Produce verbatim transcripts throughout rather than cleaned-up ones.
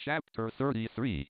Chapter thirty-three.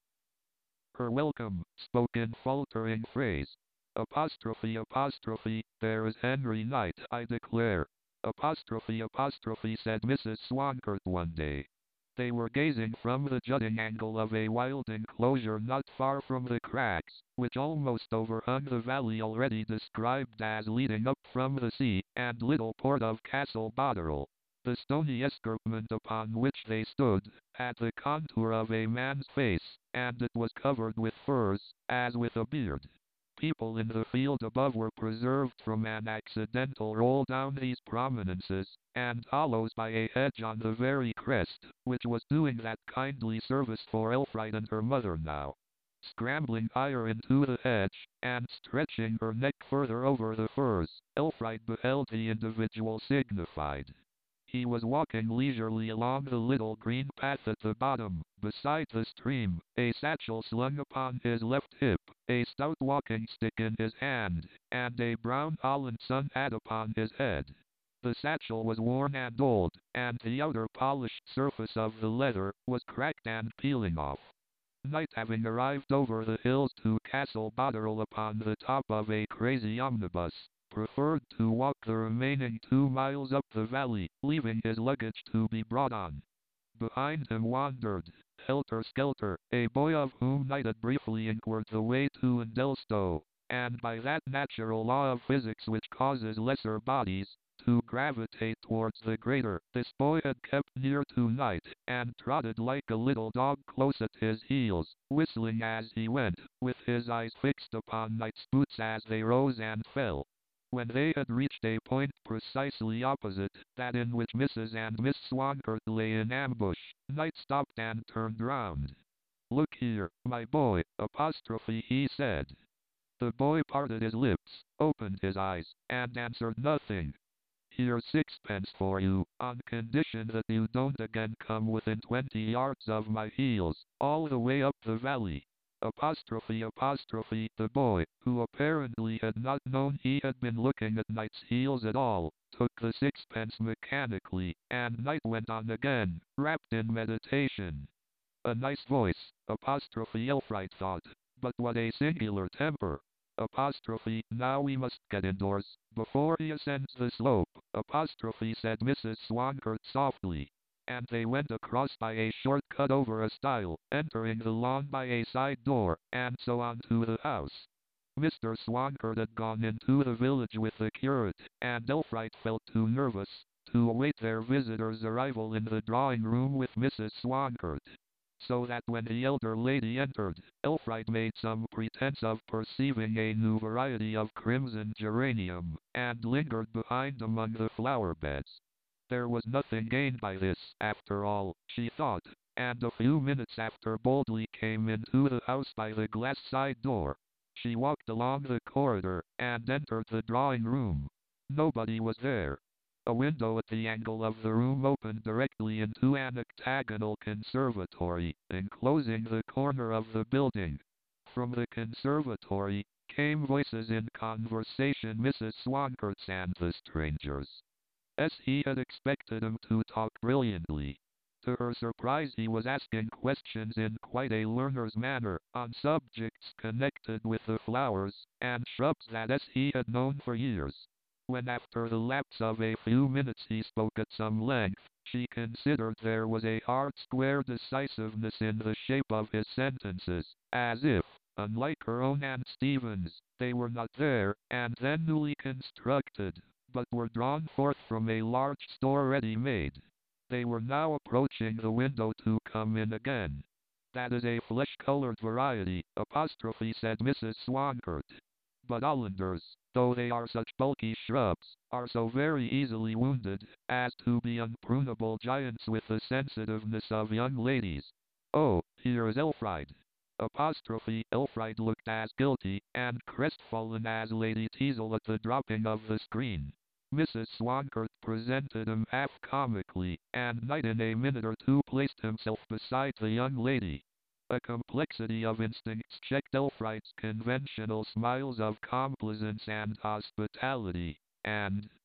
Her welcome, spoken faltering phrase. Apostrophe apostrophe, there is Henry Knight, I declare. Apostrophe apostrophe, said Missus Swankert one day. They were gazing from the jutting angle of a wild enclosure not far from the cracks, which almost overhung the valley already described as leading up from the sea, and little port of Castle Boterel. The stony escarpment upon which they stood had the contour of a man's face, and it was covered with furs, as with a beard. People in the field above were preserved from an accidental roll down these prominences and hollows by a hedge on the very crest, which was doing that kindly service for Elfride and her mother now. Scrambling higher into the hedge, and stretching her neck further over the furs, Elfride beheld the individual signified. He was walking leisurely along the little green path at the bottom, beside the stream, a satchel slung upon his left hip, a stout walking stick in his hand, and a brown holland sun hat upon his head. The satchel was worn and old, and the outer polished surface of the leather was cracked and peeling off. Night, having arrived over the hills to Castle Boterel upon the top of a crazy omnibus, preferred to walk the remaining two miles up the valley, leaving his luggage to be brought on. Behind him wandered, helter-skelter, a boy of whom Knight had briefly inquired the way to Endelstow, and by that natural law of physics which causes lesser bodies to gravitate towards the greater, this boy had kept near to Knight, and trotted like a little dog close at his heels, whistling as he went, with his eyes fixed upon Knight's boots as they rose and fell. When they had reached a point precisely opposite that in which Missus and Miss Swankert lay in ambush, Knight stopped and turned round. "Look here, my boy," apostrophe he said. The boy parted his lips, opened his eyes, and answered nothing. "Here's sixpence for you, on condition that you don't again come within twenty yards of my heels, all the way up the valley." Apostrophe apostrophe, the boy, who apparently had not known he had been looking at Knight's heels at all, took the sixpence mechanically, and Knight went on again, wrapped in meditation. A nice voice, apostrophe Elfride thought, but what a singular temper. Apostrophe, now we must get indoors, before he ascends the slope, apostrophe said Missus Swankert softly. And they went across by a short cut over a stile, entering the lawn by a side door, and so on to the house. Mister Swankert had gone into the village with the curate, and Elfride felt too nervous to await their visitor's arrival in the drawing-room with Missus Swankert. So that when the elder lady entered, Elfride made some pretense of perceiving a new variety of crimson geranium, and lingered behind among the flower-beds. There was nothing gained by this, after all, she thought, and a few minutes after boldly came into the house by the glass side door. She walked along the corridor, and entered the drawing-room. Nobody was there. A window at the angle of the room opened directly into an octagonal conservatory, enclosing the corner of the building. From the conservatory came voices in conversation, Missus Swankert's and the stranger's. As he had expected him to talk brilliantly. To her surprise, he was asking questions in quite a learner's manner, on subjects connected with the flowers and shrubs that as he had known for years. When after the lapse of a few minutes he spoke at some length, she considered there was a hard square decisiveness in the shape of his sentences, as if, unlike her own and Stephen's, they were not there, and then newly constructed, but were drawn forth from a large store ready-made. They were now approaching the window to come in again. "That is a flesh-colored variety," apostrophe said Missus Swankert. "But Hollanders, though they are such bulky shrubs, are so very easily wounded, as to be unprunable giants with the sensitiveness of young ladies. Oh, here is Elfride." Apostrophe Elfride looked as guilty and crestfallen as Lady Teazle at the dropping of the screen. Missus Swankert presented him half comically, and Knight in a minute or two placed himself beside the young lady. A complexity of instincts checked Elfride's conventional smiles of complaisance and hospitality, and,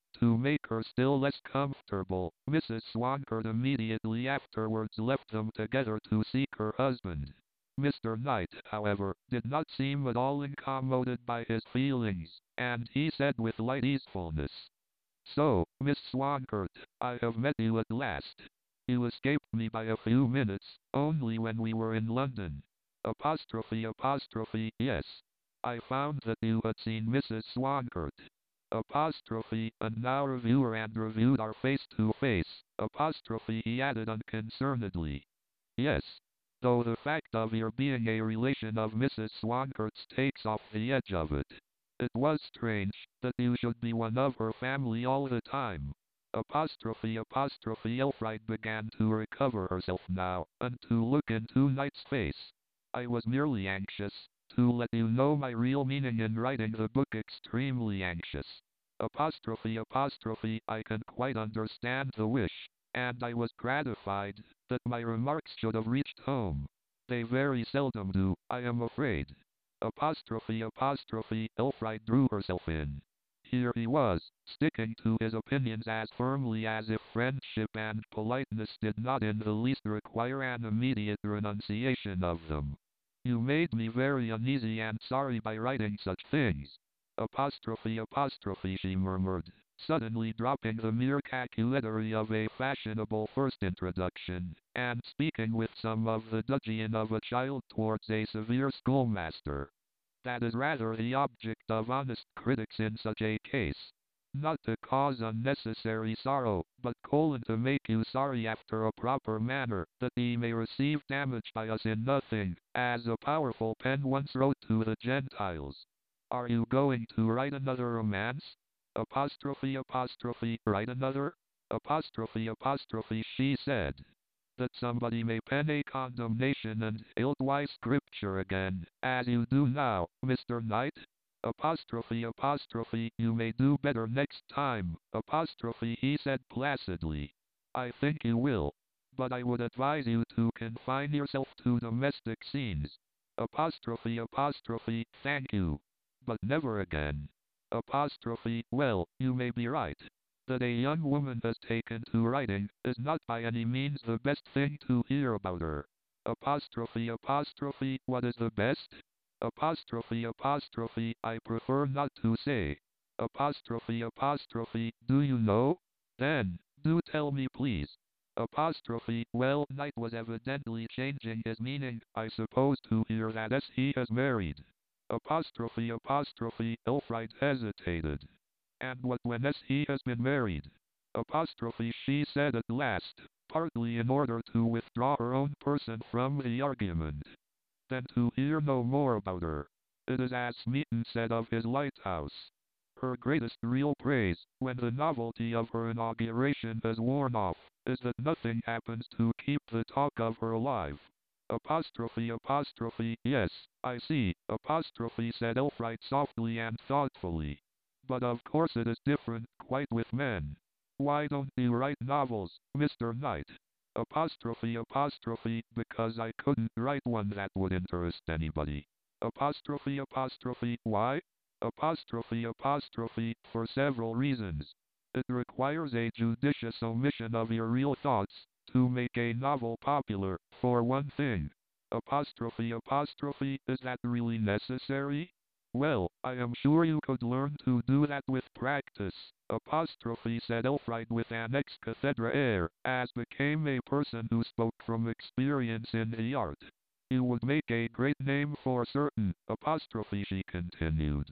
To make her still less comfortable, Missus Swankard immediately afterwards left them together to seek her husband. Mister Knight, however, did not seem at all incommoded by his feelings, and he said with light easefulness, "So, Miss Swankard, I have met you at last. You escaped me by a few minutes, only when we were in London. Apostrophe apostrophe, yes. I found that you had seen Missus Swankard. Apostrophe, and now reviewer and reviewed are face to face. Apostrophe, he added unconcernedly. Yes. Though the fact of your being a relation of Missus Swankard's takes off the edge of it. It was strange that you should be one of her family all the time. Apostrophe apostrophe Elfried began to recover herself now, and to look into Knight's face. I was merely anxious to let you know my real meaning in writing the book, extremely anxious. Apostrophe apostrophe I can quite understand the wish, and I was gratified that my remarks should have reached home. They very seldom do, I am afraid. Apostrophe apostrophe Elfried drew herself in. Here he was, sticking to his opinions as firmly as if friendship and politeness did not in the least require an immediate renunciation of them. You made me very uneasy and sorry by writing such things. Apostrophe apostrophe she murmured, suddenly dropping the mere cacuetterie of a fashionable first introduction, and speaking with some of the dudgeon of a child towards a severe schoolmaster. That is rather the object of honest critics in such a case. Not to cause unnecessary sorrow, but colon to make you sorry after a proper manner, that ye may receive damage by us in nothing, as a powerful pen once wrote to the Gentiles. Are you going to write another romance? Apostrophe apostrophe, write another? Apostrophe apostrophe she said. That somebody may pen a condemnation and ill-wise scripture again, as you do now, Mister Knight? Apostrophe apostrophe, you may do better next time, apostrophe he said placidly. I think you will. But I would advise you to confine yourself to domestic scenes. Apostrophe apostrophe, thank you. But never again. Apostrophe, well, you may be right. That a young woman has taken to writing is not by any means the best thing to hear about her. Apostrophe apostrophe, what is the best? Apostrophe apostrophe, I prefer not to say. Apostrophe apostrophe, do you know? Then, do tell me please. Apostrophe, well, Knight was evidently changing his meaning, I suppose, to hear that as he has married. Apostrophe apostrophe, Elfried hesitated. And what when as he has been married? Apostrophe she said at last, partly in order to withdraw her own person from the argument. Then to hear no more about her. It is as Smeaton said of his lighthouse. Her greatest real praise, when the novelty of her inauguration has worn off, is that nothing happens to keep the talk of her alive. Apostrophe apostrophe, yes, I see, apostrophe said Elfried softly and thoughtfully. But of course it is different, quite with men. Why don't you write novels, Mister Knight? Apostrophe apostrophe, because I couldn't write one that would interest anybody. Apostrophe apostrophe, why? Apostrophe apostrophe, for several reasons. It requires a judicious omission of your real thoughts, to make a novel popular, for one thing. Apostrophe apostrophe, is that really necessary? Well, I am sure you could learn to do that with practice. Apostrophe said Elfried with an ex cathedra air, as became a person who spoke from experience in the art. You would make a great name for certain, apostrophe she continued.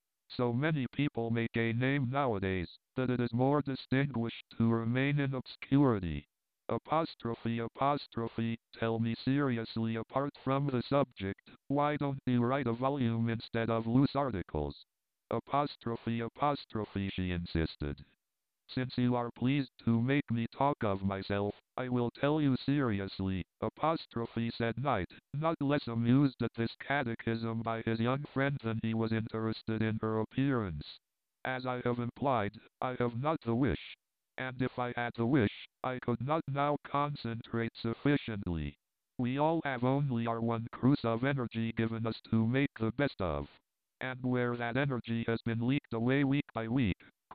So many people make a name nowadays, that it is more distinguished to remain in obscurity. Apostrophe apostrophe, tell me seriously apart from the subject, why don't you write a volume instead of loose articles? Apostrophe apostrophe she insisted. Since you are pleased to make me talk of myself, I will tell you seriously, apostrophe said Knight, not less amused at this catechism by his young friend than he was interested in her appearance. As I have implied, I have not the wish. And if I had the wish, I could not now concentrate sufficiently. We all have only our one cruse of energy given us to make the best of. And where that energy has been leaked away week by week,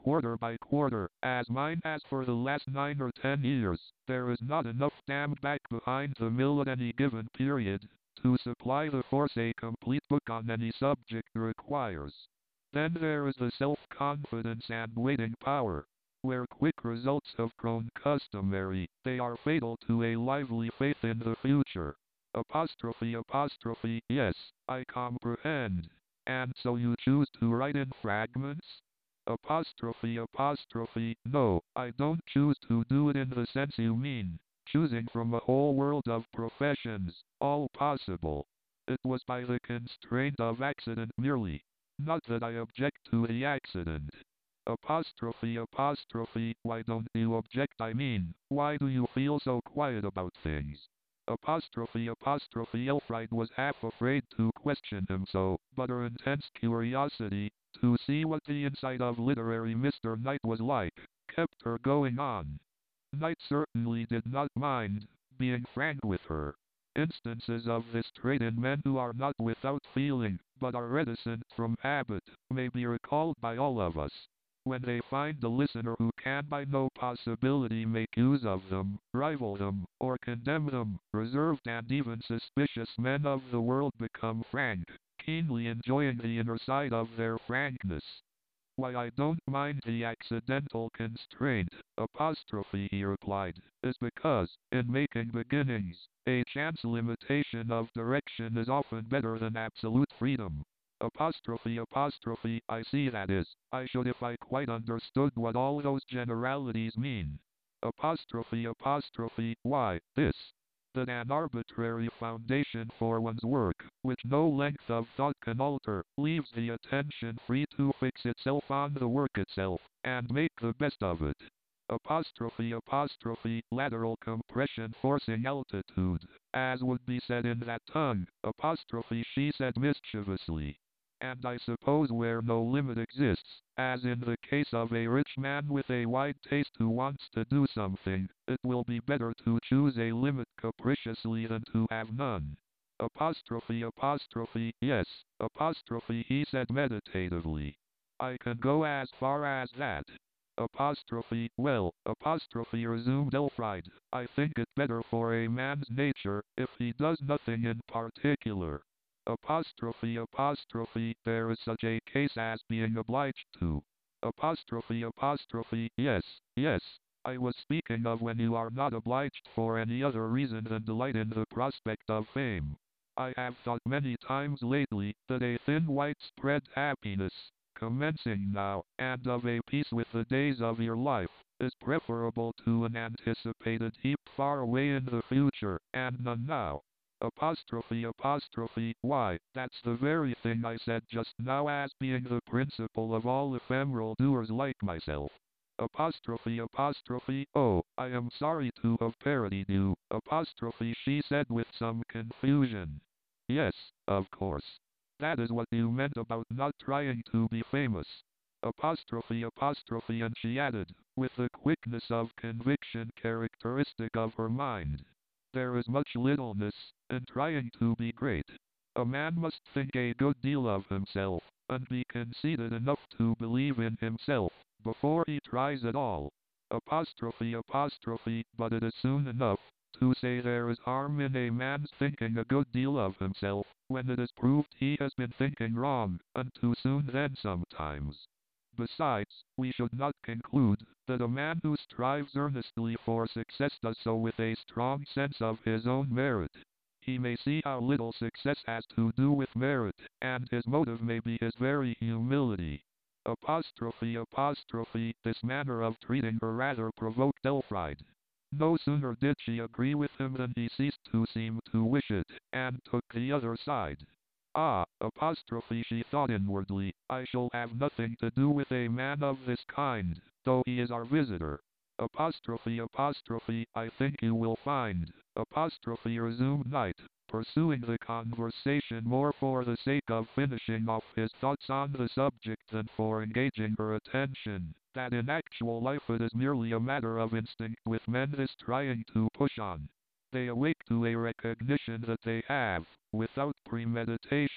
quarter by quarter, as mine has for the last nine or ten years, there is not enough dam back behind the mill at any given period to supply the force a complete book on any subject requires. Then there is the self-confidence and waiting power. Where quick results have grown customary, they are fatal to a lively faith in the future. Apostrophe apostrophe, yes, I comprehend. And so you choose to write in fragments? Apostrophe apostrophe, no, I don't choose to do it in the sense you mean, choosing from a whole world of professions, all possible. It was by the constraint of accident merely. Not that I object to the accident. Apostrophe apostrophe, why don't you object I mean, why do you feel so quiet about things? Apostrophe apostrophe Elfried was half afraid to question him so, but her intense curiosity, to see what the inside of literary Mister Knight was like, kept her going on. Knight certainly did not mind being frank with her. Instances of this trait in men who are not without feeling, but are reticent from habit, may be recalled by all of us. When they find a listener who can by no possibility make use of them, rival them, or condemn them, reserved and even suspicious men of the world become frank, keenly enjoying the inner side of their frankness. Why I don't mind the accidental constraint, apostrophe he replied, is because, in making beginnings, a chance limitation of direction is often better than absolute freedom. Apostrophe apostrophe, I see that is, I should if I quite understood what all those generalities mean. Apostrophe apostrophe, why, this. That an arbitrary foundation for one's work, which no length of thought can alter, leaves the attention free to fix itself on the work itself, and make the best of it. Apostrophe apostrophe, lateral compression forcing altitude, as would be said in that tongue, apostrophe she said mischievously. And I suppose where no limit exists, as in the case of a rich man with a wide taste who wants to do something, it will be better to choose a limit capriciously than to have none. Apostrophe apostrophe, yes, apostrophe he said meditatively. I can go as far as that. Apostrophe, well, apostrophe resumed Elfried, I think it better for a man's nature, if he does nothing in particular. Apostrophe apostrophe, there is such a case as being obliged to. Apostrophe apostrophe, yes, yes, I was speaking of when you are not obliged for any other reason than delight in the prospect of fame. I have thought many times lately that a thin widespread happiness, commencing now, and of a piece with the days of your life, is preferable to an anticipated heap far away in the future, and none now. Apostrophe apostrophe, why, that's the very thing I said just now as being the principle of all ephemeral doers like myself. Apostrophe apostrophe, oh, I am sorry to have parodied you, apostrophe she said with some confusion. Yes, of course. That is what you meant about not trying to be famous. Apostrophe apostrophe, and she added, with the quickness of conviction characteristic of her mind. There is much littleness in trying to be great. A man must think a good deal of himself, and be conceited enough to believe in himself, before he tries at all. Apostrophe apostrophe, but it is soon enough to say there is harm in a man's thinking a good deal of himself, when it is proved he has been thinking wrong, and too soon then sometimes. Besides, we should not conclude that a man who strives earnestly for success does so with a strong sense of his own merit. He may see how little success has to do with merit, and his motive may be his very humility. Apostrophe apostrophe, this manner of treating her rather provoked Elfried. No sooner did she agree with him than he ceased to seem to wish it, and took the other side. Ah, apostrophe she thought inwardly, I shall have nothing to do with a man of this kind, though he is our visitor. Apostrophe apostrophe, I think you will find, apostrophe resumed Knight, pursuing the conversation more for the sake of finishing off his thoughts on the subject than for engaging her attention, that in actual life it is merely a matter of instinct with men this trying to push on. They awake to a recognition that they have, without premeditation,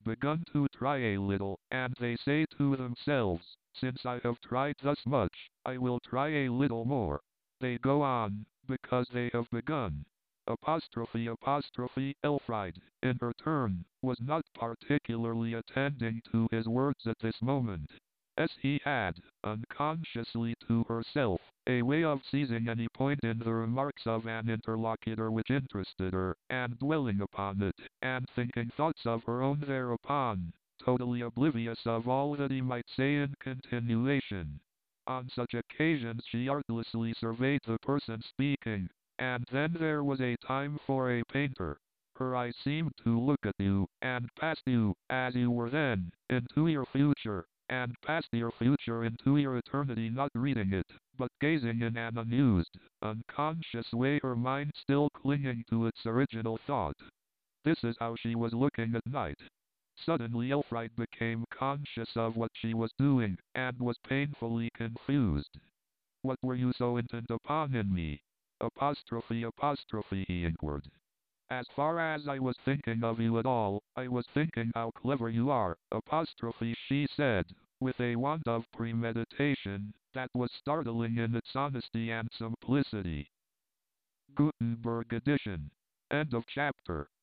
begun to try a little, and they say to themselves, since I have tried thus much, I will try a little more. They go on, because they have begun. Apostrophe apostrophe Elfried, in her turn, was not particularly attending to his words at this moment, as he had, unconsciously to herself, a way of seizing any point in the remarks of an interlocutor which interested her, and dwelling upon it, and thinking thoughts of her own thereupon, totally oblivious of all that he might say in continuation. On such occasions she artlessly surveyed the person speaking, and then there was a time for a painter. Her eyes seemed to look at you, and past you, as you were then, into your future, and past your future into your eternity, not reading it, but gazing in an amused, unconscious way, her mind still clinging to its original thought. This is how she was looking at night. Suddenly Elfried became conscious of what she was doing, and was painfully confused. What were you so intent upon in me? Apostrophe apostrophe he inquired. As far as I was thinking of you at all, I was thinking how clever you are, apostrophe she said, with a want of premeditation that was startling in its honesty and simplicity. Gutenberg edition. End of chapter.